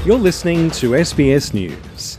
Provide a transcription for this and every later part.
You're listening to SBS News.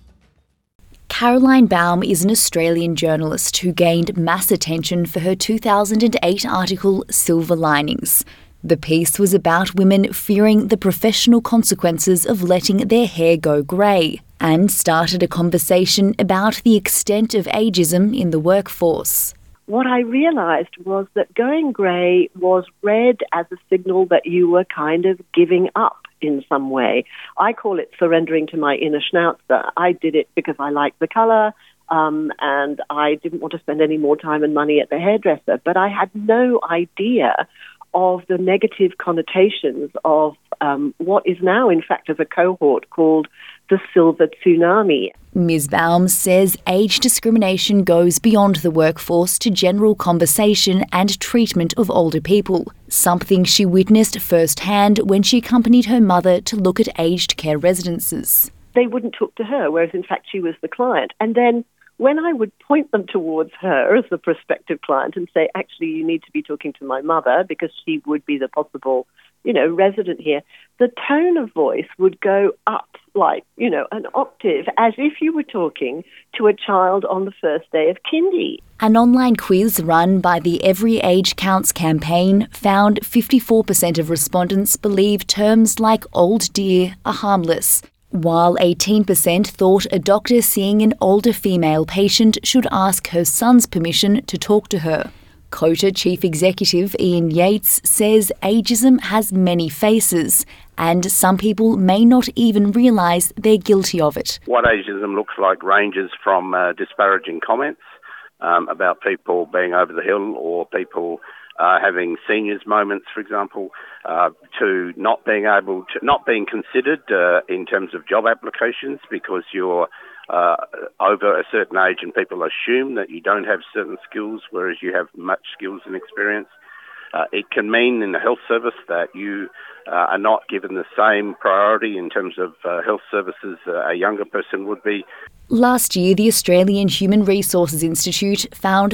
Caroline Baum is an Australian journalist who gained mass attention for her 2008 article Silver Linings. The piece was about women fearing the professional consequences of letting their hair go grey and started a conversation about the extent of ageism in the workforce. What I realised was that going grey was read as a signal that you were kind of giving up in some way. I call it surrendering to my inner schnauzer. I did it because I liked the colour and I didn't want to spend any more time and money at the hairdresser, but I had no idea of the negative connotations of what is now, in fact, as a cohort called the Silver Tsunami. Ms. Baum says age discrimination goes beyond the workforce to general conversation and treatment of older people, something she witnessed firsthand when she accompanied her mother to look at aged care residences. They wouldn't talk to her, whereas in fact she was the client. And then when I would point them towards her as the prospective client and say, actually, you need to be talking to my mother because she would be the possible, resident here, the tone of voice would go up like, an octave, as if you were talking to a child on the first day of kindy. An online quiz run by the Every Age Counts campaign found 54% of respondents believe terms like old dear are harmless, while 18% thought a doctor seeing an older female patient should ask her son's permission to talk to her. COTA Chief Executive Ian Yates says ageism has many faces and some people may not even realise they're guilty of it. What ageism looks like ranges from disparaging comments about people being over the hill or people having seniors moments, for example, to not being considered in terms of job applications because you're over a certain age and people assume that you don't have certain skills, whereas you have much skills and experience. It can mean in the health service that you are not given the same priority in terms of health services a younger person would be. Last year, the Australian Human Resources Institute found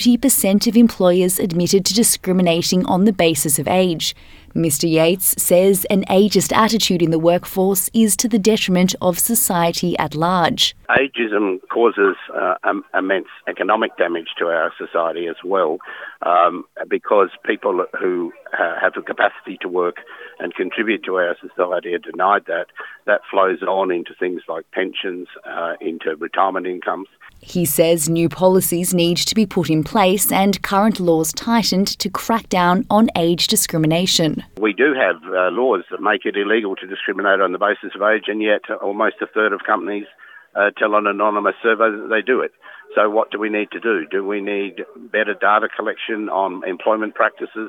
30% of employers admitted to discriminating on the basis of age. Mr. Yates says an ageist attitude in the workforce is to the detriment of society at large. Ageism causes immense economic damage to our society as well, because people who have the capacity to work and contribute to our society are denied that. That flows on into things like pensions, into retirement incomes. He says new policies need to be put in place and current laws tightened to crack down on age discrimination. We do have laws that make it illegal to discriminate on the basis of age, and yet almost a third of companies tell an anonymous survey that they do it. So what do we need to do? Do we need better data collection on employment practices?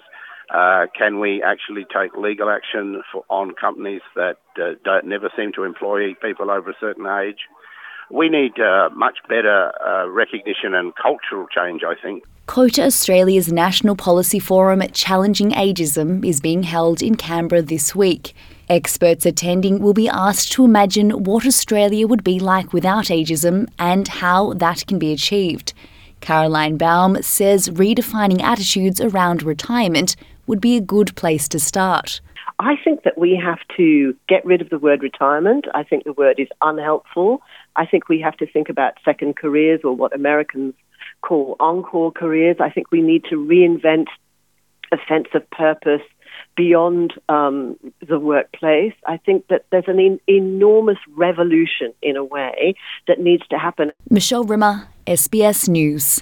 Can we actually take legal action on companies that never seem to employ people over a certain age? We need much better recognition and cultural change, I think. COTA Australia's National Policy Forum Challenging Ageism is being held in Canberra this week. Experts attending will be asked to imagine what Australia would be like without ageism and how that can be achieved. Caroline Baum says redefining attitudes around retirement would be a good place to start. I think that we have to get rid of the word retirement. I think the word is unhelpful. I think we have to think about second careers, or what Americans call encore careers. I think we need to reinvent a sense of purpose beyond the workplace. I think that there's an enormous revolution, in a way, that needs to happen. Michelle Rimmer, SBS News.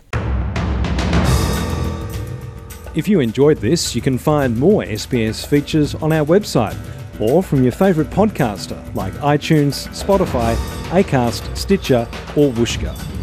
If you enjoyed this, you can find more SBS features on our website or from your favourite podcaster like iTunes, Spotify, Acast, Stitcher or Whooshkaa.